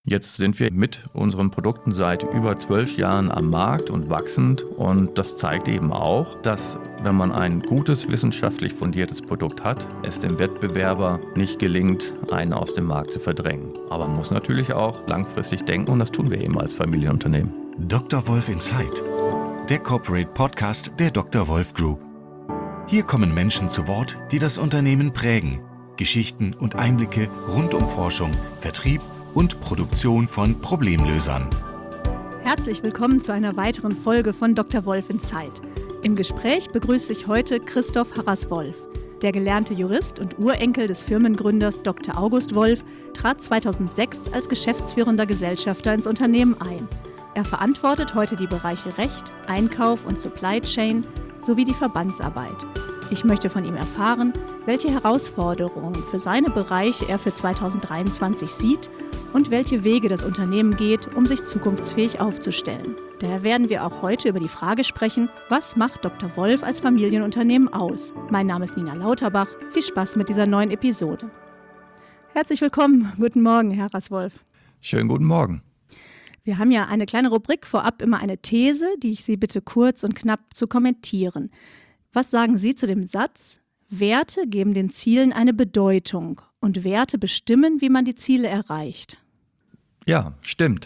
Jetzt sind wir mit unseren Produkten seit über 12 Jahren am Markt und wachsend. Und das zeigt eben auch, dass wenn man ein gutes, wissenschaftlich fundiertes Produkt hat, es dem Wettbewerber nicht gelingt, einen aus dem Markt zu verdrängen. Aber man muss natürlich auch langfristig denken und das tun wir eben als Familienunternehmen. Dr. Wolf Insight, der Corporate Podcast der Dr. Wolf Group. Hier kommen Menschen zu Wort, die das Unternehmen prägen. Geschichten und Einblicke rund um Forschung, Vertrieb und Produktion von Problemlösern. Herzlich willkommen zu einer weiteren Folge von Dr. Wolf Insight. Im Gespräch begrüße ich heute Christoph Harras-Wolf. Der gelernte Jurist und Urenkel des Firmengründers Dr. August Wolf trat 2006 als geschäftsführender Gesellschafter ins Unternehmen ein. Er verantwortet heute die Bereiche Recht, Einkauf und Supply Chain sowie die Verbandsarbeit. Ich möchte von ihm erfahren, welche Herausforderungen für seine Bereiche er für 2023 sieht und welche Wege das Unternehmen geht, um sich zukunftsfähig aufzustellen. Daher werden wir auch heute über die Frage sprechen, was macht Dr. Wolf als Familienunternehmen aus? Mein Name ist Nina Lauterbach. Viel Spaß mit dieser neuen Episode. Herzlich willkommen. Guten Morgen, Herr Harras-Wolf. Schönen guten Morgen. Wir haben ja eine kleine Rubrik, vorab immer eine These, die ich Sie bitte kurz und knapp zu kommentieren. Was sagen Sie zu dem Satz: Werte geben den Zielen eine Bedeutung und Werte bestimmen, wie man die Ziele erreicht? Ja, stimmt.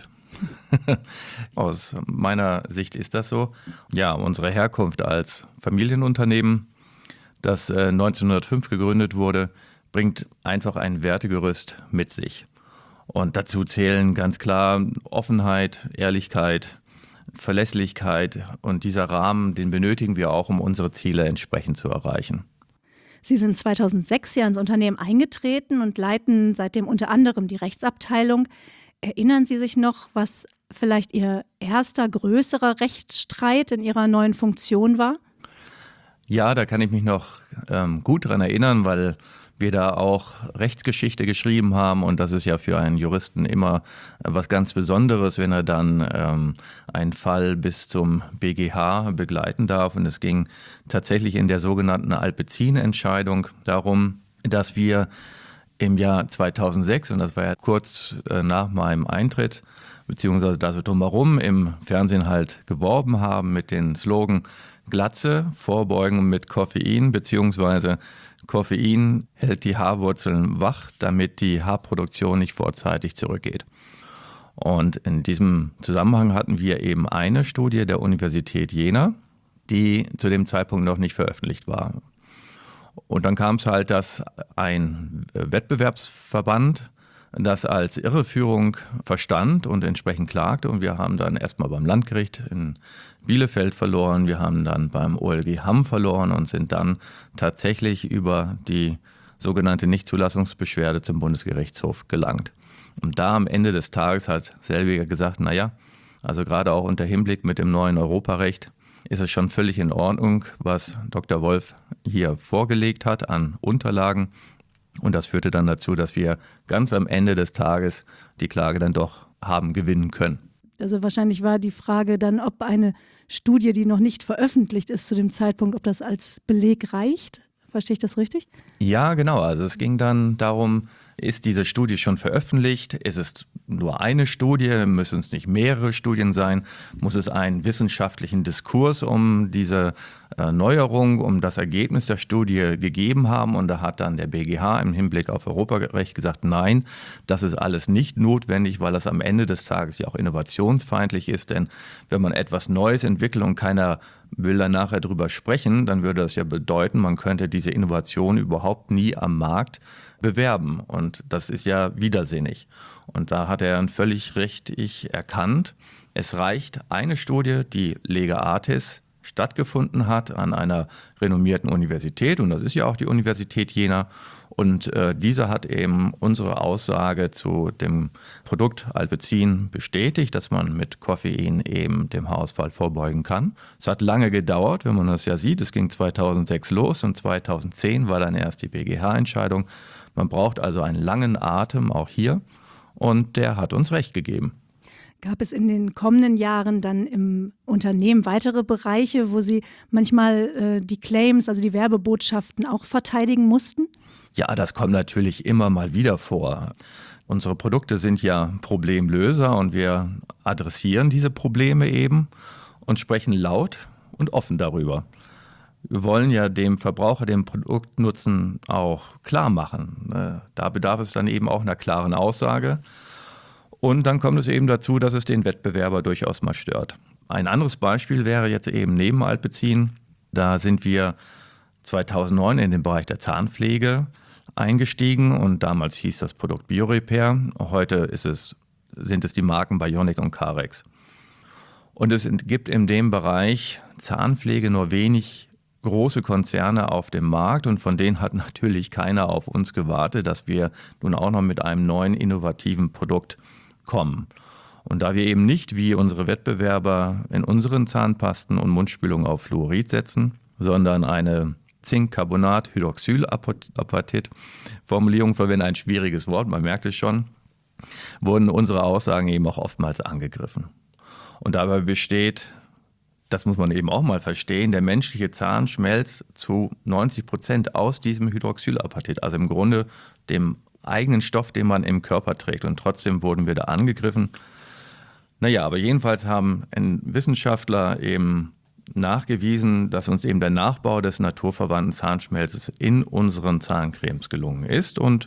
Aus meiner Sicht ist das so. Ja, unsere Herkunft als Familienunternehmen, das 1905 gegründet wurde, bringt einfach ein Wertegerüst mit sich. Und dazu zählen ganz klar Offenheit, Ehrlichkeit, Verlässlichkeit, und dieser Rahmen, den benötigen wir auch, um unsere Ziele entsprechend zu erreichen. Sie sind 2006 ja ins Unternehmen eingetreten und leiten seitdem unter anderem die Rechtsabteilung. Erinnern Sie sich noch, was vielleicht Ihr erster größerer Rechtsstreit in Ihrer neuen Funktion war? Ja, da kann ich mich noch gut dran erinnern, weil wir da auch Rechtsgeschichte geschrieben haben, und das ist ja für einen Juristen immer was ganz Besonderes, wenn er dann einen Fall bis zum BGH begleiten darf. Und es ging tatsächlich in der sogenannten Alpecin-Entscheidung darum, dass wir im Jahr 2006, und das war ja kurz nach meinem Eintritt, beziehungsweise da so drumherum im Fernsehen halt geworben haben mit den Slogan Glatze vorbeugen mit Koffein, beziehungsweise Koffein hält die Haarwurzeln wach, damit die Haarproduktion nicht vorzeitig zurückgeht. Und in diesem Zusammenhang hatten wir eben eine Studie der Universität Jena, die zu dem Zeitpunkt noch nicht veröffentlicht war. Und dann kam es halt, dass ein Wettbewerbsverband das als Irreführung verstand und entsprechend klagte. Und wir haben dann erstmal beim Landgericht in Bielefeld verloren, wir haben dann beim OLG Hamm verloren und sind dann tatsächlich über die sogenannte Nichtzulassungsbeschwerde zum Bundesgerichtshof gelangt. Und da am Ende des Tages hat selbiger gesagt, naja, also gerade auch unter Hinblick mit dem neuen Europarecht ist es schon völlig in Ordnung, was Dr. Wolf hier vorgelegt hat an Unterlagen. Und das führte dann dazu, dass wir ganz am Ende des Tages die Klage dann doch haben gewinnen können. Also wahrscheinlich war die Frage dann, ob eine Studie, die noch nicht veröffentlicht ist zu dem Zeitpunkt, ob das als Beleg reicht. Verstehe ich das richtig? Ja, genau. Also es ging dann darum, ist diese Studie schon veröffentlicht? Ist es nur eine Studie? Müssen es nicht mehrere Studien sein? Muss es einen wissenschaftlichen Diskurs um diese Neuerung, um das Ergebnis der Studie gegeben haben? Und da hat dann der BGH im Hinblick auf Europarecht gesagt, nein, das ist alles nicht notwendig, weil das am Ende des Tages ja auch innovationsfeindlich ist. Denn wenn man etwas Neues entwickelt und keiner will dann nachher drüber sprechen, dann würde das ja bedeuten, man könnte diese Innovation überhaupt nie am Markt bewerben. Und das ist ja widersinnig. Und da hat er dann völlig richtig erkannt, es reicht eine Studie, die Lega Artis stattgefunden hat an einer renommierten Universität, und das ist ja auch die Universität Jena. Und diese hat eben unsere Aussage zu dem Produkt Alpecin bestätigt, dass man mit Koffein eben dem Haarausfall vorbeugen kann. Es hat lange gedauert, wenn man das ja sieht. Es ging 2006 los und 2010 war dann erst die BGH-Entscheidung. Man braucht also einen langen Atem auch hier, und der hat uns recht gegeben. Gab es in den kommenden Jahren dann im Unternehmen weitere Bereiche, wo Sie manchmal die Claims, also die Werbebotschaften auch verteidigen mussten? Ja, das kommt natürlich immer mal wieder vor. Unsere Produkte sind ja Problemlöser und wir adressieren diese Probleme eben und sprechen laut und offen darüber. Wir wollen ja dem Verbraucher den Produktnutzen auch klar machen. Da bedarf es dann eben auch einer klaren Aussage. Und dann kommt es eben dazu, dass es den Wettbewerber durchaus mal stört. Ein anderes Beispiel wäre jetzt eben Nebenaltbeziehen. Da sind wir 2009 in den Bereich der Zahnpflege eingestiegen und damals hieß das Produkt BioRepair. Heute sind es die Marken Bionic und Carex. Und es gibt in dem Bereich Zahnpflege nur wenig große Konzerne auf dem Markt und von denen hat natürlich keiner auf uns gewartet, dass wir nun auch noch mit einem neuen innovativen Produkt kommen. Und da wir eben nicht wie unsere Wettbewerber in unseren Zahnpasten und Mundspülungen auf Fluorid setzen, sondern eine Zinkcarbonat-Hydroxylapatit-Formulierung verwenden, ein schwieriges Wort, man merkt es schon, wurden unsere Aussagen eben auch oftmals angegriffen. Und dabei besteht, das muss man eben auch mal verstehen, der menschliche Zahn schmelzt zu 90% aus diesem Hydroxylapatit, also im Grunde dem eigenen Stoff, den man im Körper trägt. Und trotzdem wurden wir da angegriffen. Naja, aber jedenfalls haben Wissenschaftler eben nachgewiesen, dass uns eben der Nachbau des naturverwandten Zahnschmelzes in unseren Zahncremes gelungen ist. Und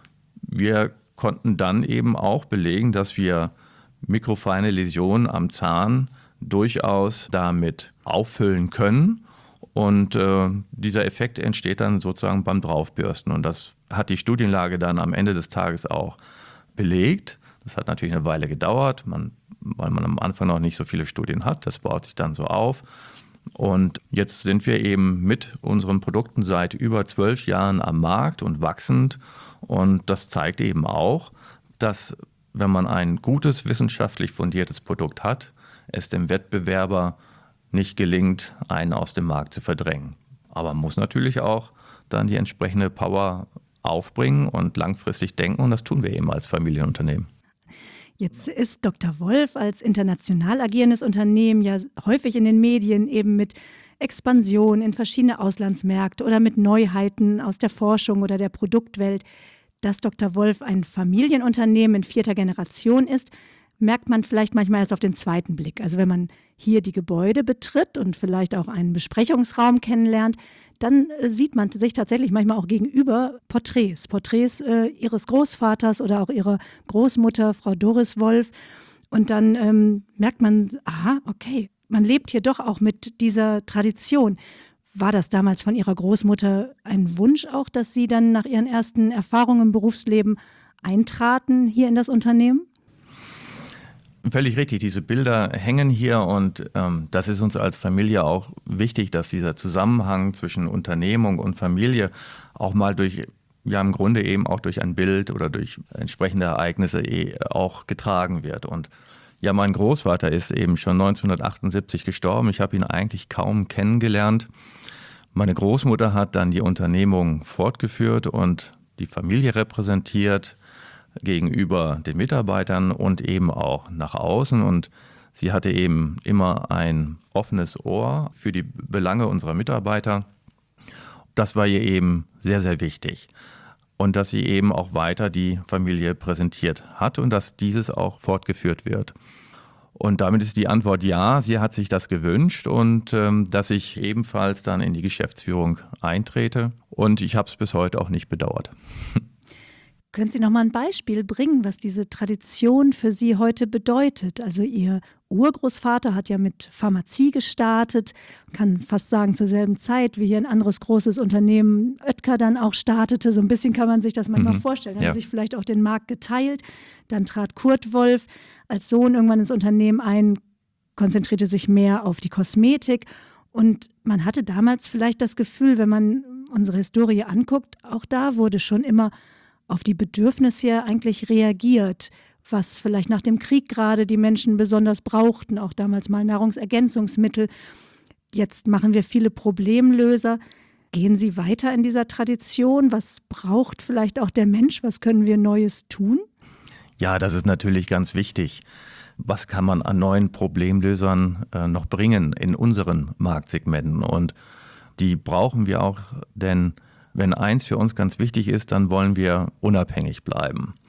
wir konnten dann eben auch belegen, dass wir mikrofeine Läsionen am Zahn durchaus damit auffüllen können. Und dieser Effekt entsteht dann sozusagen beim Draufbürsten. Und das hat die Studienlage dann am Ende des Tages auch belegt. Das hat natürlich eine Weile gedauert, weil man am Anfang noch nicht so viele Studien hat. Das baut sich dann so auf. Und jetzt sind wir eben mit unseren Produkten seit über 12 Jahren am Markt und wachsend. Und das zeigt eben auch, dass wenn man ein gutes, wissenschaftlich fundiertes Produkt hat, es dem Wettbewerber nicht gelingt, einen aus dem Markt zu verdrängen. Aber man muss natürlich auch dann die entsprechende Power aufbringen und langfristig denken. Und das tun wir eben als Familienunternehmen. Jetzt ist Dr. Wolf als international agierendes Unternehmen ja häufig in den Medien eben mit Expansion in verschiedene Auslandsmärkte oder mit Neuheiten aus der Forschung oder der Produktwelt. Dass Dr. Wolf ein Familienunternehmen in 4. Generation ist, merkt man vielleicht manchmal erst auf den zweiten Blick. Also wenn man hier die Gebäude betritt und vielleicht auch einen Besprechungsraum kennenlernt, dann sieht man sich tatsächlich manchmal auch gegenüber Porträts ihres Großvaters oder auch ihrer Großmutter, Frau Doris Wolf. Und dann merkt man, aha, okay, man lebt hier doch auch mit dieser Tradition. War das damals von Ihrer Großmutter ein Wunsch auch, dass Sie dann nach Ihren ersten Erfahrungen im Berufsleben eintraten hier in das Unternehmen? Völlig richtig, diese Bilder hängen hier und das ist uns als Familie auch wichtig, dass dieser Zusammenhang zwischen Unternehmung und Familie auch mal im Grunde eben auch durch ein Bild oder durch entsprechende Ereignisse auch getragen wird. Und ja, mein Großvater ist eben schon 1978 gestorben. Ich habe ihn eigentlich kaum kennengelernt. Meine Großmutter hat dann die Unternehmung fortgeführt und die Familie repräsentiert gegenüber den Mitarbeitern und eben auch nach außen. Und sie hatte eben immer ein offenes Ohr für die Belange unserer Mitarbeiter. Das war ihr eben sehr, sehr wichtig. Und dass sie eben auch weiter die Familie präsentiert hat und dass dieses auch fortgeführt wird. Und damit ist die Antwort ja, sie hat sich das gewünscht und dass ich ebenfalls dann in die Geschäftsführung eintrete. Und ich habe es bis heute auch nicht bedauert. Können Sie noch mal ein Beispiel bringen, was diese Tradition für Sie heute bedeutet? Also Ihr Urgroßvater hat ja mit Pharmazie gestartet, kann fast sagen zur selben Zeit, wie hier ein anderes großes Unternehmen Oetker dann auch startete. So ein bisschen kann man sich das manchmal vorstellen. Haben sich vielleicht auch den Markt geteilt. Dann trat Kurt Wolf als Sohn irgendwann ins Unternehmen ein, konzentrierte sich mehr auf die Kosmetik. Und man hatte damals vielleicht das Gefühl, wenn man unsere Historie anguckt, auch da wurde schon immer auf die Bedürfnisse ja eigentlich reagiert, was vielleicht nach dem Krieg gerade die Menschen besonders brauchten, auch damals mal Nahrungsergänzungsmittel. Jetzt machen wir viele Problemlöser. Gehen Sie weiter in dieser Tradition? Was braucht vielleicht auch der Mensch? Was können wir Neues tun? Ja, das ist natürlich ganz wichtig. Was kann man an neuen Problemlösern noch bringen in unseren Marktsegmenten? Und die brauchen wir auch, denn wenn eins für uns ganz wichtig ist, dann wollen wir unabhängig bleiben.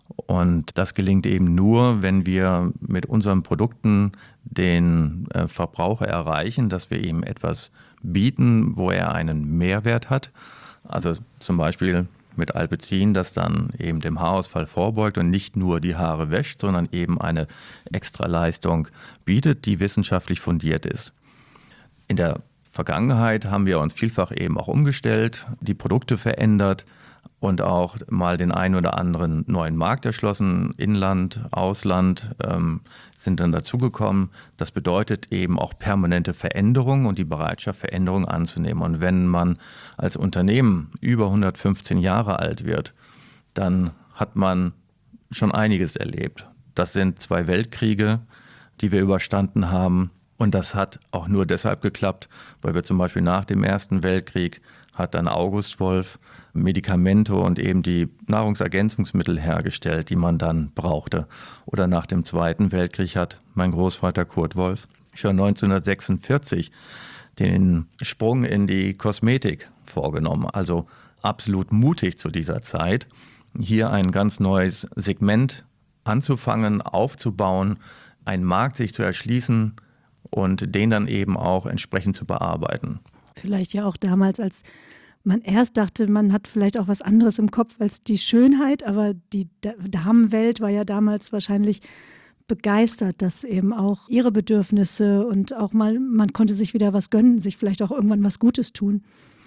Und das gelingt eben nur, wenn wir mit unseren Produkten den Verbraucher erreichen, dass wir ihm etwas bieten, wo er einen Mehrwert hat. Also zum Beispiel mit Alpecin, das dann eben dem Haarausfall vorbeugt und nicht nur die Haare wäscht, sondern eben eine Extraleistung bietet, die wissenschaftlich fundiert ist. In der Vergangenheit haben wir uns vielfach eben auch umgestellt, die Produkte verändert und auch mal den einen oder anderen neuen Markt erschlossen, Inland, Ausland, sind dann dazugekommen. Das bedeutet eben auch permanente Veränderung und die Bereitschaft, Veränderungen anzunehmen. Und wenn man als Unternehmen über 115 Jahre alt wird, dann hat man schon einiges erlebt. Das sind 2 Weltkriege, die wir überstanden haben. Und das hat auch nur deshalb geklappt, weil wir zum Beispiel nach dem Ersten Weltkrieg hat dann August Wolf Medikamente und eben die Nahrungsergänzungsmittel hergestellt, die man dann brauchte. Oder nach dem Zweiten Weltkrieg hat mein Großvater Kurt Wolf schon 1946 den Sprung in die Kosmetik vorgenommen. Also absolut mutig zu dieser Zeit, hier ein ganz neues Segment anzufangen, aufzubauen, einen Markt sich zu erschließen und den dann eben auch entsprechend zu bearbeiten. Vielleicht ja auch damals, als man erst dachte, man hat vielleicht auch was anderes im Kopf als die Schönheit, aber die Damenwelt war ja damals wahrscheinlich begeistert, dass eben auch ihre Bedürfnisse und auch mal, man konnte sich wieder was gönnen, sich vielleicht auch irgendwann was Gutes tun.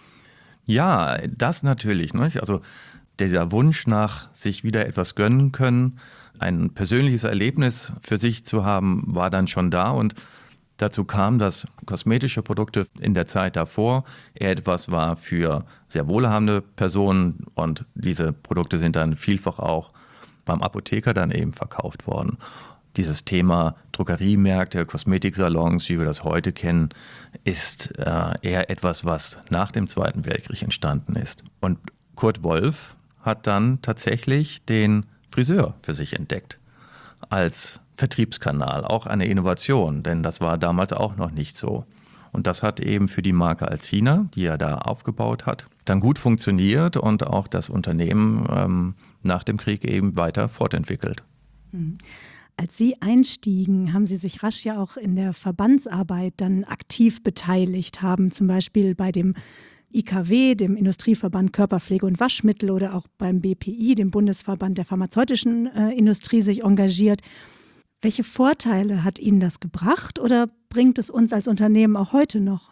Ja, das natürlich, ne? Also dieser Wunsch nach sich wieder etwas gönnen können, ein persönliches Erlebnis für sich zu haben, war dann schon da und dazu kam, dass kosmetische Produkte in der Zeit davor eher etwas war für sehr wohlhabende Personen und diese Produkte sind dann vielfach auch beim Apotheker dann eben verkauft worden. Dieses Thema Drogeriemärkte, Kosmetiksalons, wie wir das heute kennen, ist eher etwas, was nach dem Zweiten Weltkrieg entstanden ist. Und Kurt Wolf hat dann tatsächlich den Friseur für sich entdeckt als Vertriebskanal, auch eine Innovation, denn das war damals auch noch nicht so. Und das hat eben für die Marke Alcina, die er da aufgebaut hat, dann gut funktioniert und auch das Unternehmen nach dem Krieg eben weiter fortentwickelt. Als Sie einstiegen, haben Sie sich rasch ja auch in der Verbandsarbeit dann aktiv beteiligt, haben zum Beispiel bei dem IKW, dem Industrieverband Körperpflege und Waschmittel oder auch beim BPI, dem Bundesverband der pharmazeutischen Industrie, sich engagiert. Welche Vorteile hat Ihnen das gebracht oder bringt es uns als Unternehmen auch heute noch?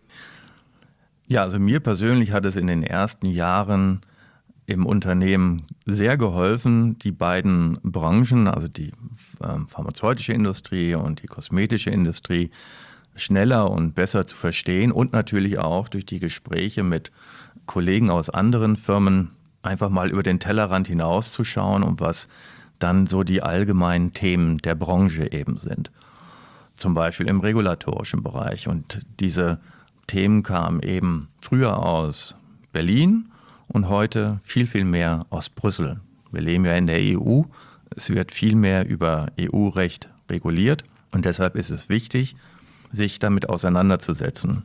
Ja, also mir persönlich hat es in den ersten Jahren im Unternehmen sehr geholfen, die beiden Branchen, also die pharmazeutische Industrie und die kosmetische Industrie, schneller und besser zu verstehen und natürlich auch durch die Gespräche mit Kollegen aus anderen Firmen einfach mal über den Tellerrand hinauszuschauen und was dann so die allgemeinen Themen der Branche eben sind. Zum Beispiel im regulatorischen Bereich. Und diese Themen kamen eben früher aus Berlin und heute viel, viel mehr aus Brüssel. Wir leben ja in der EU. Es wird viel mehr über EU-Recht reguliert. Und deshalb ist es wichtig, sich damit auseinanderzusetzen.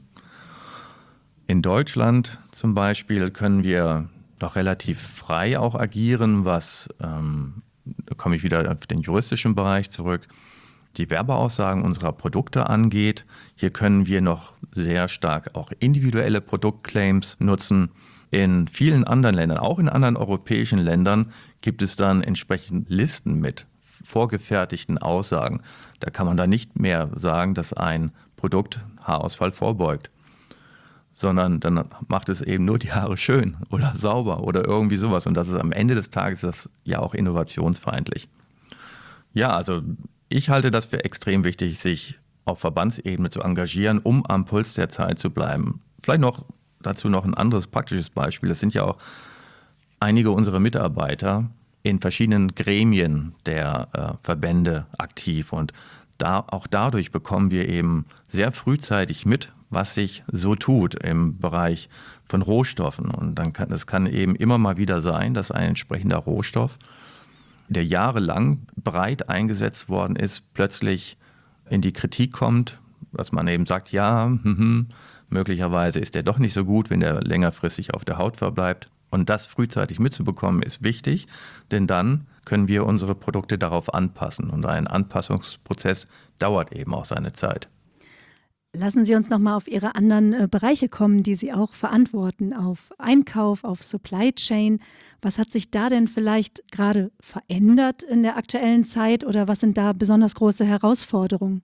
In Deutschland zum Beispiel können wir noch relativ frei auch agieren, was da komme ich wieder auf den juristischen Bereich zurück, die Werbeaussagen unserer Produkte angeht. Hier können wir noch sehr stark auch individuelle Produktclaims nutzen. In vielen anderen Ländern, auch in anderen europäischen Ländern, gibt es dann entsprechend Listen mit vorgefertigten Aussagen. Da kann man dann nicht mehr sagen, dass ein Produkt Haarausfall vorbeugt, sondern dann macht es eben nur die Haare schön oder sauber oder irgendwie sowas. Und das ist am Ende des Tages das ja auch innovationsfeindlich. Ja, also ich halte das für extrem wichtig, sich auf Verbandsebene zu engagieren, um am Puls der Zeit zu bleiben. Vielleicht noch dazu noch ein anderes praktisches Beispiel. Es sind ja auch einige unserer Mitarbeiter in verschiedenen Gremien der Verbände aktiv und auch dadurch bekommen wir eben sehr frühzeitig mit, was sich so tut im Bereich von Rohstoffen. Und dann kann eben immer mal wieder sein, dass ein entsprechender Rohstoff, der jahrelang breit eingesetzt worden ist, plötzlich in die Kritik kommt, dass man eben sagt, ja, möglicherweise ist der doch nicht so gut, wenn der längerfristig auf der Haut verbleibt. Und das frühzeitig mitzubekommen ist wichtig, denn dann können wir unsere Produkte darauf anpassen. Und ein Anpassungsprozess dauert eben auch seine Zeit. Lassen Sie uns nochmal auf Ihre anderen Bereiche kommen, die Sie auch verantworten, auf Einkauf, auf Supply Chain. Was hat sich da denn vielleicht gerade verändert in der aktuellen Zeit oder was sind da besonders große Herausforderungen?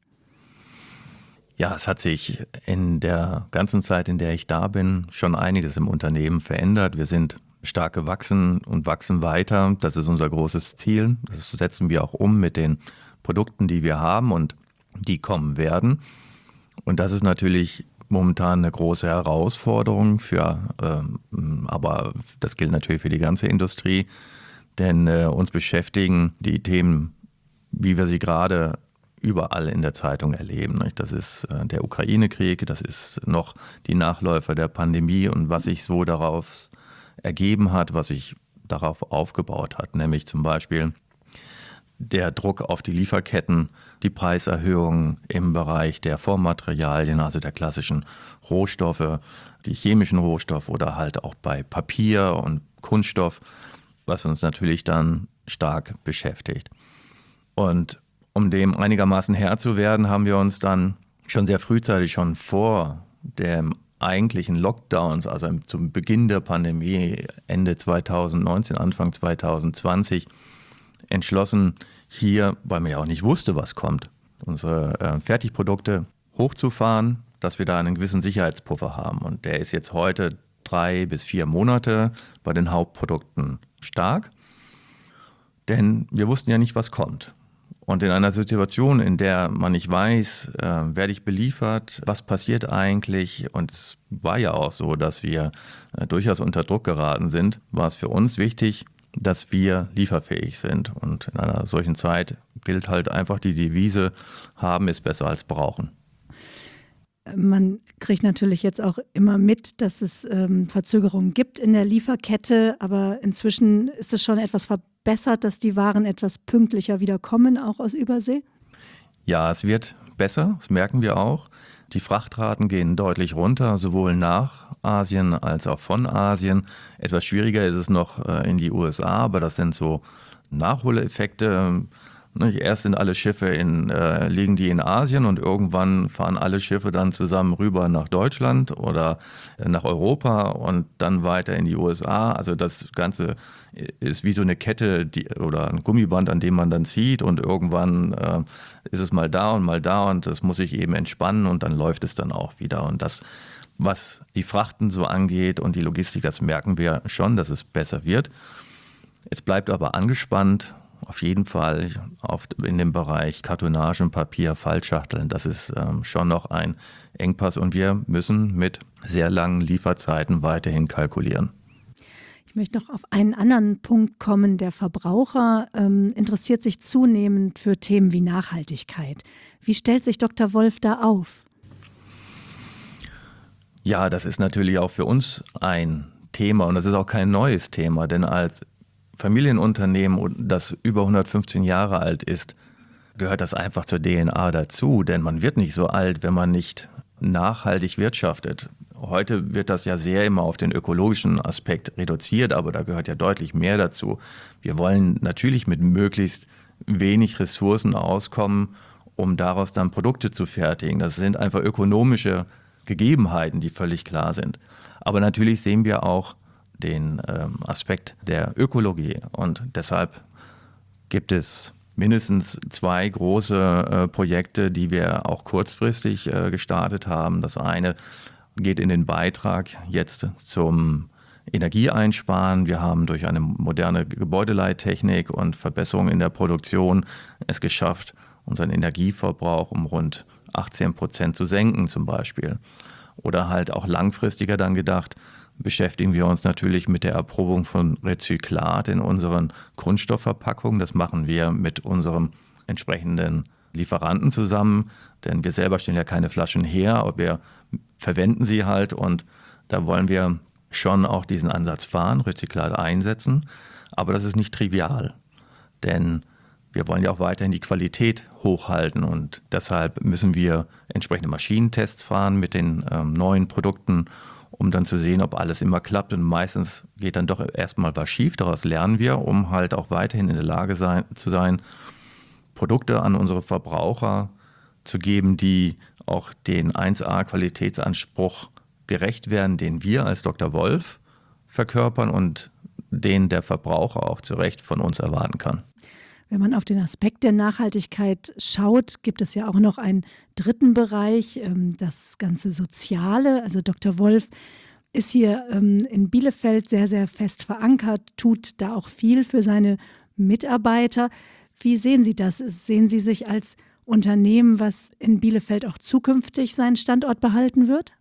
Ja, es hat sich in der ganzen Zeit, in der ich da bin, schon einiges im Unternehmen verändert. Wir sind stark gewachsen und wachsen weiter. Das ist unser großes Ziel. Das setzen wir auch um mit den Produkten, die wir haben und die kommen werden. Und das ist natürlich momentan eine große Herausforderung aber das gilt natürlich für die ganze Industrie, denn uns beschäftigen die Themen, wie wir sie gerade überall in der Zeitung erleben. Nicht? Das ist der Ukraine-Krieg, das ist noch die Nachläufer der Pandemie und was sich so darauf ergeben hat, was sich darauf aufgebaut hat, nämlich zum Beispiel der Druck auf die Lieferketten, die Preiserhöhungen im Bereich der Vormaterialien, also der klassischen Rohstoffe, die chemischen Rohstoffe oder halt auch bei Papier und Kunststoff, was uns natürlich dann stark beschäftigt. Und um dem einigermaßen Herr zu werden, haben wir uns dann schon sehr frühzeitig, schon vor dem eigentlichen Lockdowns, also zum Beginn der Pandemie, Ende 2019, Anfang 2020, entschlossen, hier, weil man ja auch nicht wusste, was kommt, unsere Fertigprodukte hochzufahren, dass wir da einen gewissen Sicherheitspuffer haben. Und der ist jetzt heute 3 bis 4 Monate bei den Hauptprodukten stark, denn wir wussten ja nicht, was kommt. Und in einer Situation, in der man nicht weiß, werde ich beliefert, was passiert eigentlich, und es war ja auch so, dass wir durchaus unter Druck geraten sind, war es für uns wichtig, dass wir lieferfähig sind. Und in einer solchen Zeit gilt halt einfach die Devise, haben ist besser als brauchen. Man kriegt natürlich jetzt auch immer mit, dass es Verzögerungen gibt in der Lieferkette, aber inzwischen ist es schon etwas verbessert, dass die Waren etwas pünktlicher wieder kommen, auch aus Übersee? Ja, es wird besser, das merken wir auch. Die Frachtraten gehen deutlich runter, sowohl nach Asien als auch von Asien. Etwas schwieriger ist es noch in die USA, aber das sind so Nachholeffekte. Erst sind alle Schiffe liegen die in Asien und irgendwann fahren alle Schiffe dann zusammen rüber nach Deutschland oder nach Europa und dann weiter in die USA. Also das Ganze ist wie so eine Kette oder ein Gummiband, an dem man dann zieht und irgendwann ist es mal da und das muss sich eben entspannen und dann läuft es dann auch wieder. Und das, was die Frachten so angeht und die Logistik, das merken wir schon, dass es besser wird. Es bleibt aber angespannt. Auf jeden Fall in dem Bereich Kartonagen, Papier, Fallschachteln. Das ist schon noch ein Engpass und wir müssen mit sehr langen Lieferzeiten weiterhin kalkulieren. Ich möchte noch auf einen anderen Punkt kommen. Der Verbraucher interessiert sich zunehmend für Themen wie Nachhaltigkeit. Wie stellt sich Dr. Wolf da auf? Ja, das ist natürlich auch für uns ein Thema und das ist auch kein neues Thema, denn als Familienunternehmen, das über 115 Jahre alt ist, gehört das einfach zur DNA dazu, denn man wird nicht so alt, wenn man nicht nachhaltig wirtschaftet. Heute wird das ja sehr immer auf den ökologischen Aspekt reduziert, aber da gehört ja deutlich mehr dazu. Wir wollen natürlich mit möglichst wenig Ressourcen auskommen, um daraus dann Produkte zu fertigen. Das sind einfach ökonomische Gegebenheiten, die völlig klar sind. Aber natürlich sehen wir auch den Aspekt der Ökologie. Und deshalb gibt es mindestens 2 große Projekte, die wir auch kurzfristig gestartet haben. Das eine geht in den Beitrag jetzt zum Energieeinsparen. Wir haben durch eine moderne Gebäudeleittechnik und Verbesserung in der Produktion es geschafft, unseren Energieverbrauch um rund 18% zu senken zum Beispiel. Oder halt auch langfristiger dann gedacht, beschäftigen wir uns natürlich mit der Erprobung von Rezyklat in unseren Kunststoffverpackungen. Das machen wir mit unserem entsprechenden Lieferanten zusammen, denn wir selber stellen ja keine Flaschen her, aber wir verwenden sie halt und da wollen wir schon auch diesen Ansatz fahren, Rezyklat einsetzen. Aber das ist nicht trivial, denn wir wollen ja auch weiterhin die Qualität hochhalten und deshalb müssen wir entsprechende Maschinentests fahren mit den neuen Produkten, um dann zu sehen, ob alles immer klappt. Und meistens geht dann doch erstmal was schief. Daraus lernen wir, um halt auch weiterhin in der Lage zu sein, Produkte an unsere Verbraucher zu geben, die auch den 1A-Qualitätsanspruch gerecht werden, den wir als Dr. Wolf verkörpern und den der Verbraucher auch zu Recht von uns erwarten kann. Wenn man auf den Aspekt der Nachhaltigkeit schaut, gibt es ja auch noch einen dritten Bereich, das ganze Soziale. Also Dr. Wolf ist hier in Bielefeld sehr, sehr fest verankert, tut da auch viel für seine Mitarbeiter. Wie sehen Sie das? Sehen Sie sich als Unternehmen, was in Bielefeld auch zukünftig seinen Standort behalten wird?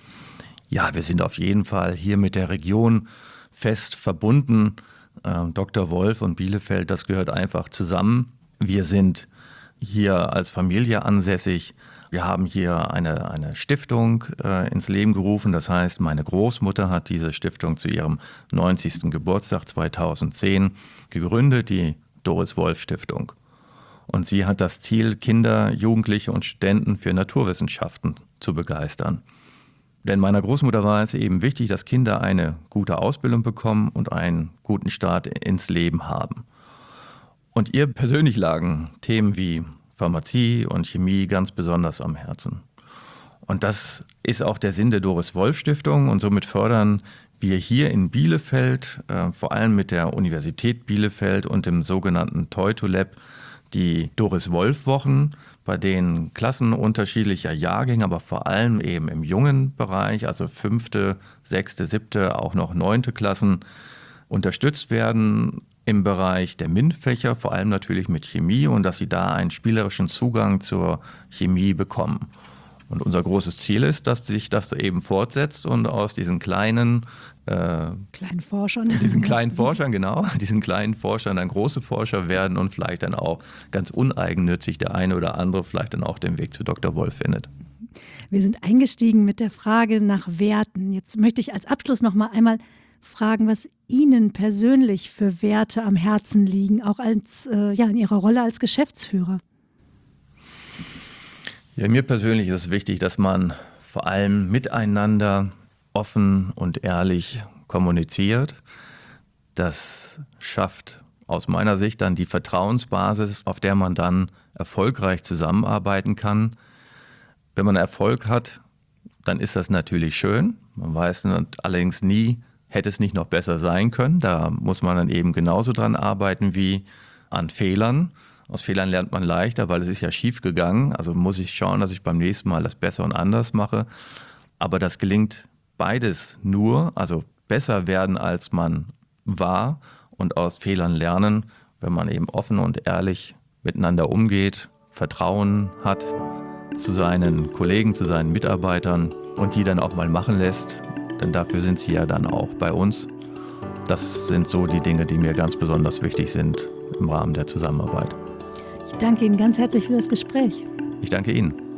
Ja, wir sind auf jeden Fall hier mit der Region fest verbunden. Dr. Wolf und Bielefeld, das gehört einfach zusammen. Wir sind hier als Familie ansässig. Wir haben hier eine Stiftung ins Leben gerufen. Das heißt, meine Großmutter hat diese Stiftung zu ihrem 90. Geburtstag 2010 gegründet, die Doris-Wolf-Stiftung. Und sie hat das Ziel, Kinder, Jugendliche und Studenten für Naturwissenschaften zu begeistern. Denn meiner Großmutter war es eben wichtig, dass Kinder eine gute Ausbildung bekommen und einen guten Start ins Leben haben. Und ihr persönlich lagen Themen wie Pharmazie und Chemie ganz besonders am Herzen. Und das ist auch der Sinn der Doris-Wolf-Stiftung und somit fördern wir hier in Bielefeld, vor allem mit der Universität Bielefeld und dem sogenannten Teuto-Lab, die Doris-Wolf-Wochen, bei denen Klassen unterschiedlicher Jahrgänge, aber vor allem eben im jungen Bereich, also 5., 6., 7., auch noch 9. Klassen, unterstützt werden im Bereich der MINT-Fächer, vor allem natürlich mit Chemie und dass sie da einen spielerischen Zugang zur Chemie bekommen. Und unser großes Ziel ist, dass sich das eben fortsetzt und aus diesen kleinen Forschern, diesen kleinen Forschern dann große Forscher werden und vielleicht dann auch ganz uneigennützig der eine oder andere vielleicht dann auch den Weg zu Dr. Wolf findet. Wir sind eingestiegen mit der Frage nach Werten. Jetzt möchte ich als Abschluss noch mal einmal fragen, was Ihnen persönlich für Werte am Herzen liegen, auch als, in Ihrer Rolle als Geschäftsführer. Ja, mir persönlich ist es wichtig, dass man vor allem miteinander offen und ehrlich kommuniziert. Das schafft aus meiner Sicht dann die Vertrauensbasis, auf der man dann erfolgreich zusammenarbeiten kann. Wenn man Erfolg hat, dann ist das natürlich schön. Man weiß allerdings nie, hätte es nicht noch besser sein können. Da muss man dann eben genauso dran arbeiten wie an Fehlern. Aus Fehlern lernt man leichter, weil es ist ja schief gegangen. Also muss ich schauen, dass ich beim nächsten Mal das besser und anders mache. Aber das gelingt beides nur, also besser werden, als man war und aus Fehlern lernen, wenn man eben offen und ehrlich miteinander umgeht, Vertrauen hat zu seinen Kollegen, zu seinen Mitarbeitern und die dann auch mal machen lässt, denn dafür sind sie ja dann auch bei uns. Das sind so die Dinge, die mir ganz besonders wichtig sind im Rahmen der Zusammenarbeit. Ich danke Ihnen ganz herzlich für das Gespräch. Ich danke Ihnen.